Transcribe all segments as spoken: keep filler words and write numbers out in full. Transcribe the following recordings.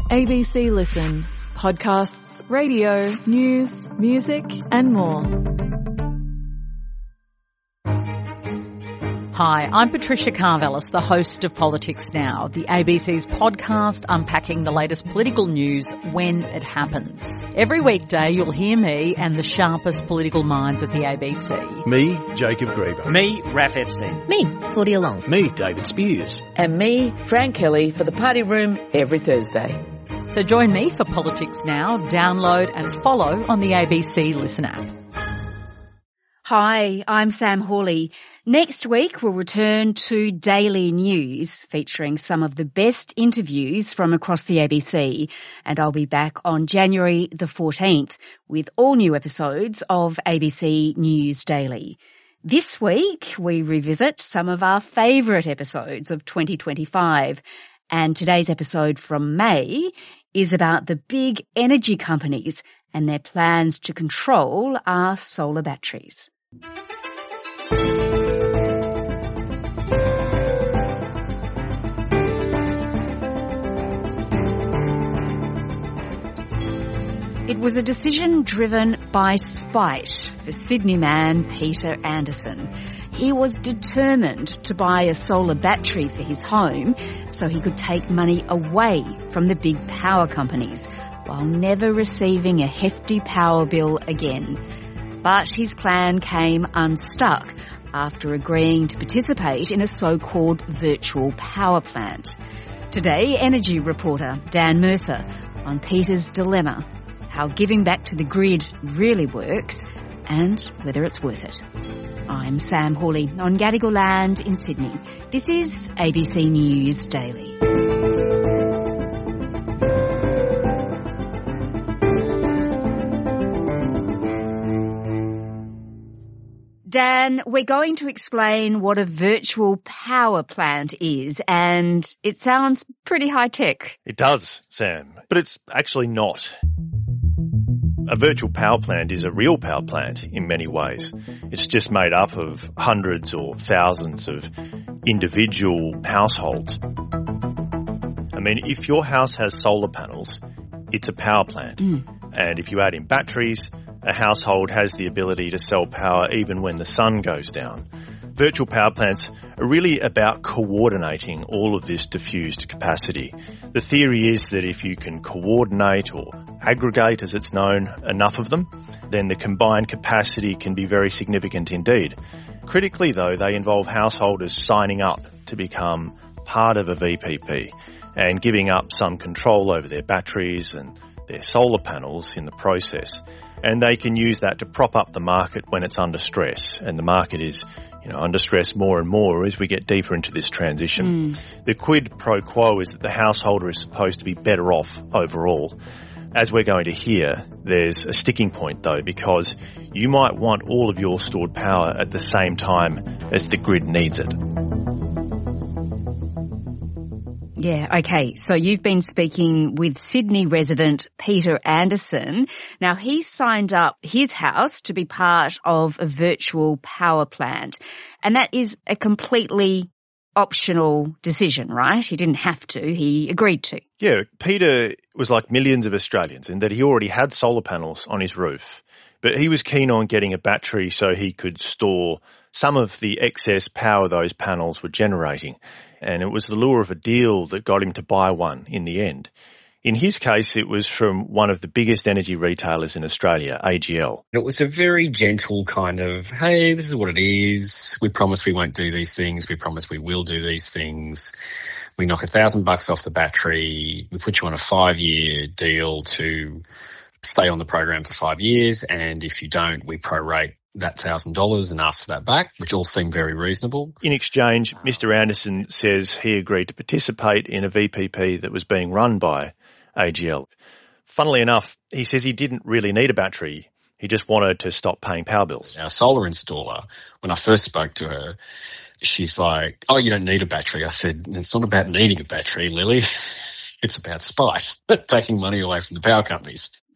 A B C Listen. Podcasts, radio, news, music and more. Hi, I'm Patricia Carvelis, the host of Politics Now, the A B C's podcast unpacking the latest political news when it happens. Every weekday you'll hear me and the sharpest political minds at the A B C. Me, Jacob Grieber. Me, Raph Epstein. Me, Claudia Long. Me, David Spears. And me, Frank Kelly, for the Party Room every Thursday. So join me for Politics Now, download and follow on the A B C Listen app. Hi, I'm Sam Hawley. Next week we'll return to Daily News featuring some of the best interviews from across the A B C, and I'll be back on January the fourteenth with all new episodes of A B C News Daily. This week we revisit some of our favourite episodes of twenty twenty-five, and today's episode from May is about the big energy companies and their plans to control our solar batteries. It was a decision driven by spite for Sydney man Peter Anderson. He was determined to buy a solar battery for his home so he could take money away from the big power companies while never receiving a hefty power bill again. But his plan came unstuck after agreeing to participate in a so-called virtual power plant. Today, energy reporter Dan Mercer on Peter's dilemma, how giving back to the grid really works and whether it's worth it. I'm Sam Hawley on Gadigal land in Sydney. This is A B C News Daily. Dan, we're going to explain what a virtual power plant is, and it sounds pretty high-tech. It does, Sam, but it's actually not. A virtual power plant is a real power plant in many ways. It's just made up of hundreds or thousands of individual households. I mean, if your house has solar panels, it's a power plant. Mm. And if you add in batteries, a household has the ability to sell power even when the sun goes down. Virtual power plants are really about coordinating all of this diffused capacity. The theory is that if you can coordinate or aggregate, as it's known, enough of them, then the combined capacity can be very significant indeed. Critically, though, they involve householders signing up to become part of a V P P and giving up some control over their batteries and their solar panels in the process. And they can use that to prop up the market when it's under stress. And the market is, you know, under stress more and more as we get deeper into this transition. Mm. The quid pro quo is that the householder is supposed to be better off overall. As we're going to hear, there's a sticking point though, because you might want all of your stored power at the same time as the grid needs it. Yeah, okay. So you've been speaking with Sydney resident Peter Anderson. Now, he signed up his house to be part of a virtual power plant, and that is a completely optional decision, right? He didn't have to. He agreed to. Yeah, Peter was like millions of Australians in that he already had solar panels on his roof, but he was keen on getting a battery so he could store some of the excess power those panels were generating. And it was the lure of a deal that got him to buy one in the end. In his case, it was from one of the biggest energy retailers in Australia, A G L. It was a very gentle kind of, hey, this is what it is. We promise we won't do these things. We promise we will do these things. We knock a thousand bucks off the battery. We put you on a five-year deal to stay on the program for five years. And if you don't, we prorate that one thousand dollars and ask for that back, which all seemed very reasonable. In exchange, Mister Anderson says he agreed to participate in a V P P that was being run by A G L. Funnily enough, he says he didn't really need a battery. He just wanted to stop paying power bills. Our solar installer, when I first spoke to her, she's like, oh, you don't need a battery. I said, it's not about needing a battery, Lily. It's about spite, taking money away from the power companies.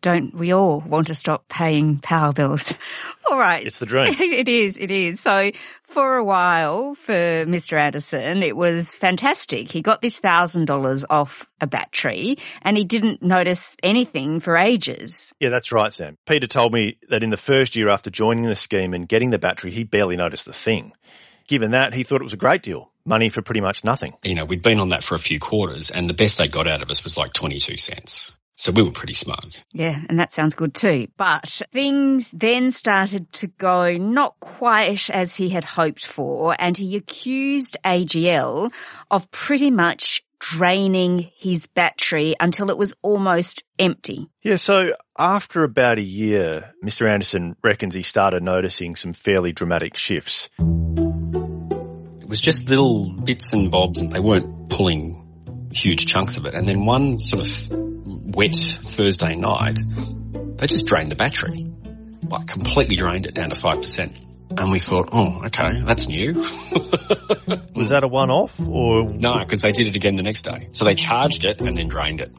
don't we all want to stop paying power bills? All right. It's the dream. It is, it is. So for a while for Mister Anderson, it was fantastic. He got this one thousand dollars off a battery and he didn't notice anything for ages. Yeah, that's right, Sam. Peter told me that in the first year after joining the scheme and getting the battery, he barely noticed a thing. Given that, he thought it was a great deal. Money for pretty much nothing. You know, we'd been on that for a few quarters and the best they got out of us was like twenty-two cents. So we were pretty smug. Yeah, and that sounds good too. But things then started to go not quite as he had hoped for, and he accused A G L of pretty much draining his battery until it was almost empty. Yeah, so after about a year, Mister Anderson reckons he started noticing some fairly dramatic shifts. It was just little bits and bobs and they weren't pulling huge chunks of it. And then one sort of wet Thursday night, they just drained the battery, like completely drained it down to five percent. And we thought, oh, okay, that's new. Was that a one-off or? No, because they did it again the next day. So they charged it and then drained it.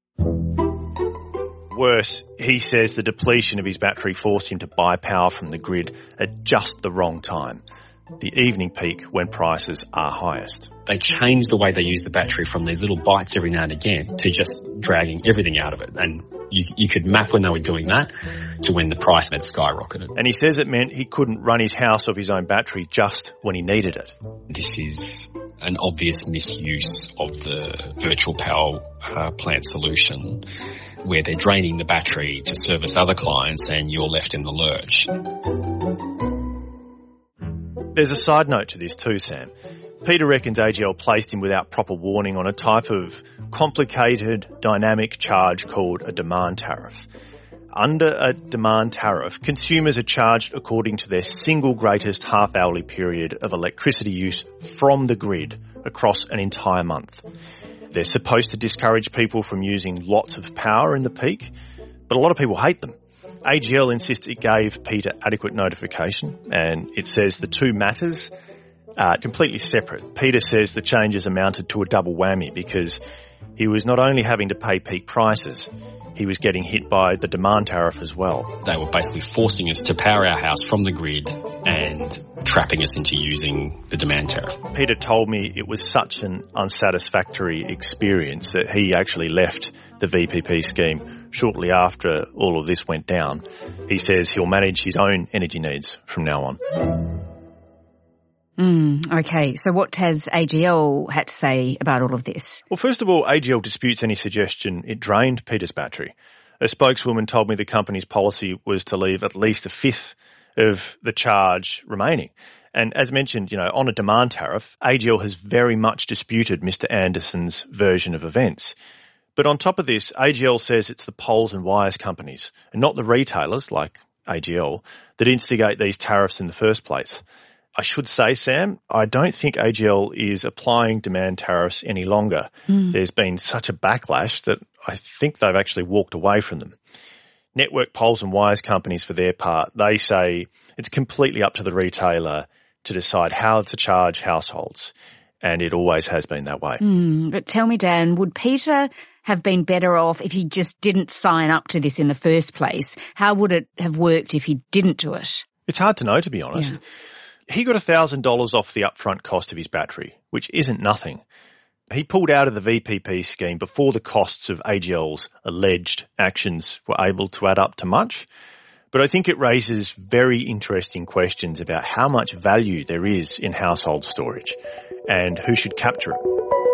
Worse, he says the depletion of his battery forced him to buy power from the grid at just the wrong time, the evening peak when prices are highest. They changed the way they use the battery from these little bites every now and again to just dragging everything out of it. And you, you could map when they were doing that to when the price had skyrocketed. And he says it meant he couldn't run his house off his own battery just when he needed it. This is an obvious misuse of the virtual power uh, plant solution where they're draining the battery to service other clients and you're left in the lurch. There's a side note to this too, Sam. Peter reckons A G L placed him without proper warning on a type of complicated dynamic charge called a demand tariff. Under a demand tariff, consumers are charged according to their single greatest half-hourly period of electricity use from the grid across an entire month. They're supposed to discourage people from using lots of power in the peak, but a lot of people hate them. A G L insists it gave Peter adequate notification, and it says the two matters are completely separate. Peter says the changes amounted to a double whammy because he was not only having to pay peak prices, he was getting hit by the demand tariff as well. They were basically forcing us to power our house from the grid and trapping us into using the demand tariff. Peter told me it was such an unsatisfactory experience that he actually left the V P P scheme shortly after all of this went down. He says he'll manage his own energy needs from now on. Mm, okay, so what has A G L had to say about all of this? Well, first of all, A G L disputes any suggestion it drained Peter's battery. A spokeswoman told me the company's policy was to leave at least a fifth of the charge remaining. And as mentioned, you know, on a demand tariff, A G L has very much disputed Mister Anderson's version of events. But on top of this, A G L says it's the poles and wires companies, and not the retailers like A G L, that instigate these tariffs in the first place. I should say, Sam, I don't think A G L is applying demand tariffs any longer. Mm. There's been such a backlash that I think they've actually walked away from them. Network poles and wires companies, for their part, they say it's completely up to the retailer to decide how to charge households, and it always has been that way. Mm, but tell me, Dan, would Peter have been better off if he just didn't sign up to this in the first place? How would it have worked if he didn't do it? It's hard to know, to be honest. Yeah. He got one thousand dollars off the upfront cost of his battery, which isn't nothing. He pulled out of the V P P scheme before the costs of A G L's alleged actions were able to add up to much. But I think it raises very interesting questions about how much value there is in household storage and who should capture it.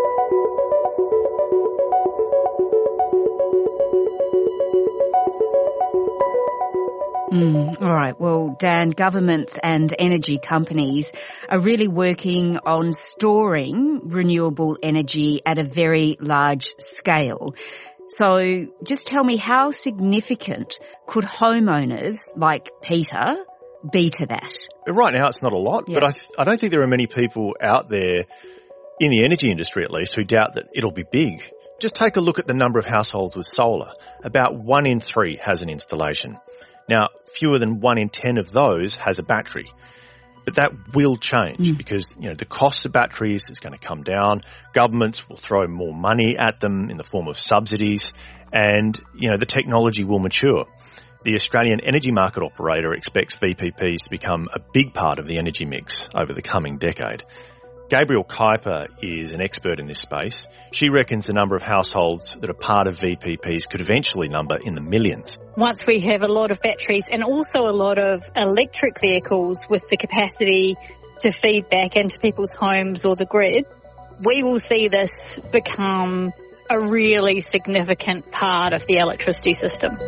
Mm, all right. Well, Dan, governments and energy companies are really working on storing renewable energy at a very large scale. So just tell me, how significant could homeowners like Peter be to that? Right now it's not a lot, yeah. but I, th- I don't think there are many people out there, in the energy industry at least, who doubt that it'll be big. Just take a look at the number of households with solar. About one in three has an installation. Now, fewer than one in ten of those has a battery. But that will change Mm. because, you know, the cost of batteries is going to come down. Governments will throw more money at them in the form of subsidies and, you know, the technology will mature. The Australian Energy Market Operator expects V P Ps to become a big part of the energy mix over the coming decade. Gabrielle Kuiper is an expert in this space. She reckons the number of households that are part of V P Ps could eventually number in the millions. Once we have a lot of batteries and also a lot of electric vehicles with the capacity to feed back into people's homes or the grid, we will see this become a really significant part of the electricity system.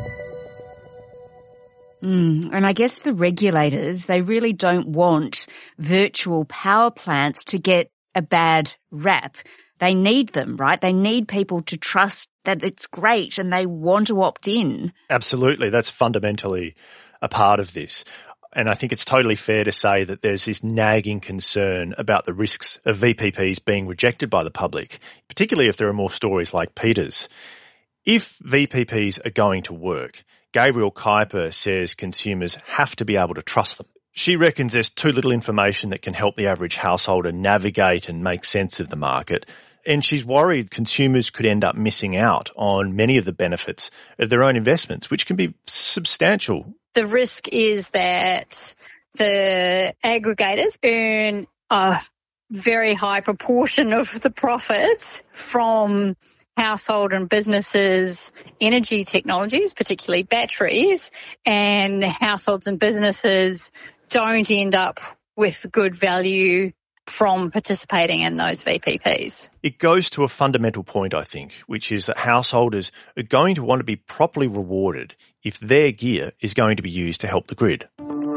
Mm, and I guess the regulators, they really don't want virtual power plants to get a bad rap. They need them, right? They need people to trust that it's great and they want to opt in. Absolutely. That's fundamentally a part of this. And I think it's totally fair to say that there's this nagging concern about the risks of V P Ps being rejected by the public, particularly if there are more stories like Peter's. If V P Ps are going to work, Gabrielle Kuiper says consumers have to be able to trust them. She reckons there's too little information that can help the average householder navigate and make sense of the market. And she's worried consumers could end up missing out on many of the benefits of their own investments, which can be substantial. The risk is that the aggregators earn a very high proportion of the profits from household and businesses' energy technologies, particularly batteries, and households and businesses don't end up with good value from participating in those V P Ps. It goes to a fundamental point, I think, which is that householders are going to want to be properly rewarded if their gear is going to be used to help the grid.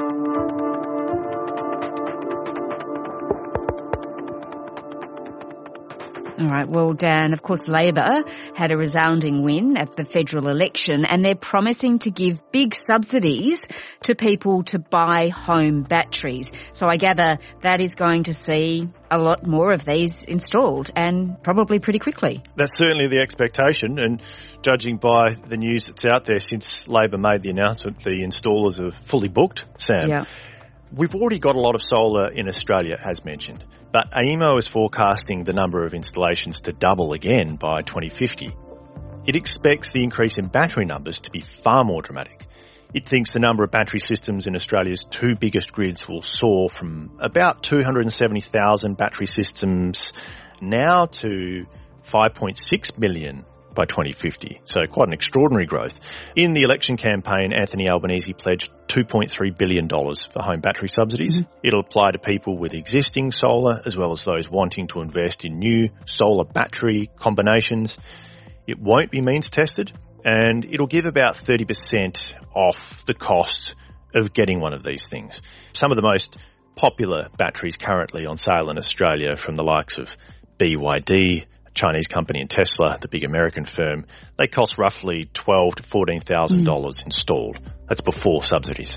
All right, well, Dan, of course, Labor had a resounding win at the federal election and they're promising to give big subsidies to people to buy home batteries. So I gather that is going to see a lot more of these installed and probably pretty quickly. That's certainly the expectation, and judging by the news that's out there since Labor made the announcement, the installers are fully booked, Sam. Yeah. We've already got a lot of solar in Australia, as mentioned, but A E M O is forecasting the number of installations to double again by twenty fifty. It expects the increase in battery numbers to be far more dramatic. It thinks the number of battery systems in Australia's two biggest grids will soar from about two hundred seventy thousand battery systems now to five point six million by twenty fifty. So quite an extraordinary growth. In the election campaign, Anthony Albanese pledged two point three billion dollars for home battery subsidies. Mm-hmm. It'll apply to people with existing solar as well as those wanting to invest in new solar battery combinations. It won't be means tested, and it'll give about thirty percent off the cost of getting one of these things. Some of the most popular batteries currently on sale in Australia from the likes of B Y D, Chinese company, and Tesla, the big American firm, they cost roughly twelve thousand to fourteen thousand dollars mm. installed. That's before subsidies.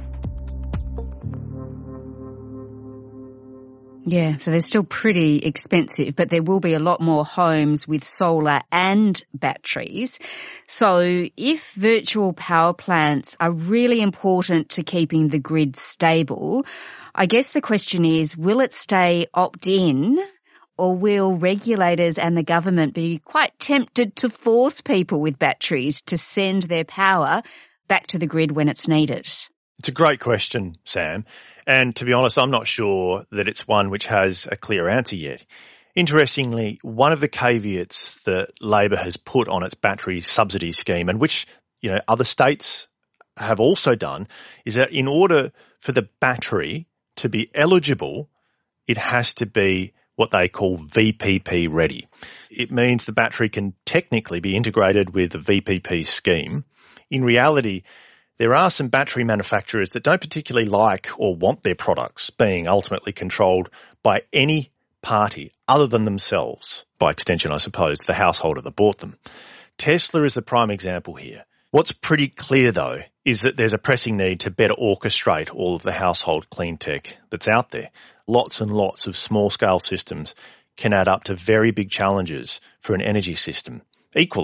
Yeah, so they're still pretty expensive, but there will be a lot more homes with solar and batteries. So if virtual power plants are really important to keeping the grid stable, I guess the question is, will it stay opt-in, or will regulators and the government be quite tempted to force people with batteries to send their power back to the grid when it's needed? It's a great question, Sam. And to be honest, I'm not sure that it's one which has a clear answer yet. Interestingly, one of the caveats that Labor has put on its battery subsidy scheme, and which, you know, other states have also done, is that in order for the battery to be eligible, it has to be what they call V P P ready. It means the battery can technically be integrated with the V P P scheme. In reality, there are some battery manufacturers that don't particularly like or want their products being ultimately controlled by any party other than themselves. By extension, I suppose, the householder that bought them. Tesla is the prime example here. What's pretty clear, though, is that there's a pressing need to better orchestrate all of the household clean tech that's out there. Lots and lots of small-scale systems can add up to very big challenges for an energy system. Equally,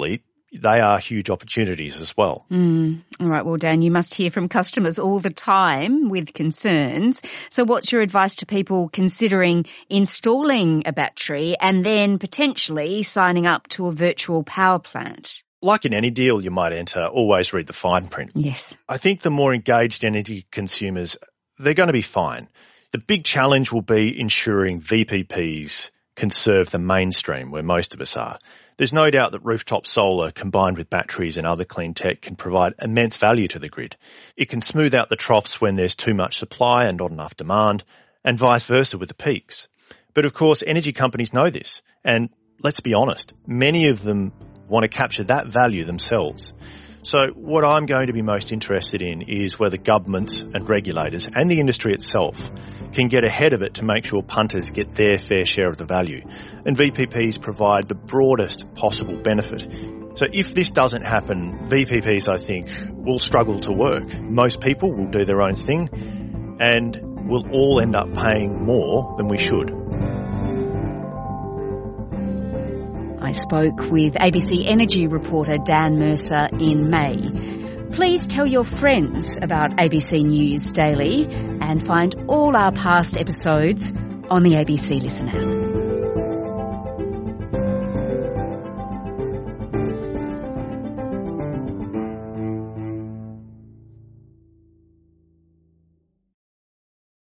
they are huge opportunities as well. Mm. All right, well, Dan, you must hear from customers all the time with concerns. So what's your advice to people considering installing a battery and then potentially signing up to a virtual power plant? Like in any deal you might enter, always read the fine print. Yes. I think the more engaged energy consumers, they're going to be fine. The big challenge will be ensuring V P Ps can serve the mainstream where most of us are. There's no doubt that rooftop solar combined with batteries and other clean tech can provide immense value to the grid. It can smooth out the troughs when there's too much supply and not enough demand, and vice versa with the peaks. But of course, energy companies know this, and let's be honest, many of them want to capture that value themselves. So what I'm going to be most interested in is whether governments and regulators and the industry itself can get ahead of it to make sure punters get their fair share of the value. And V P Ps provide the broadest possible benefit. So if this doesn't happen, V P Ps, I think, will struggle to work. Most people will do their own thing and we'll all end up paying more than we should. I spoke with A B C Energy reporter Dan Mercer in May. Please tell your friends about A B C News Daily and find all our past episodes on the A B C Listen app.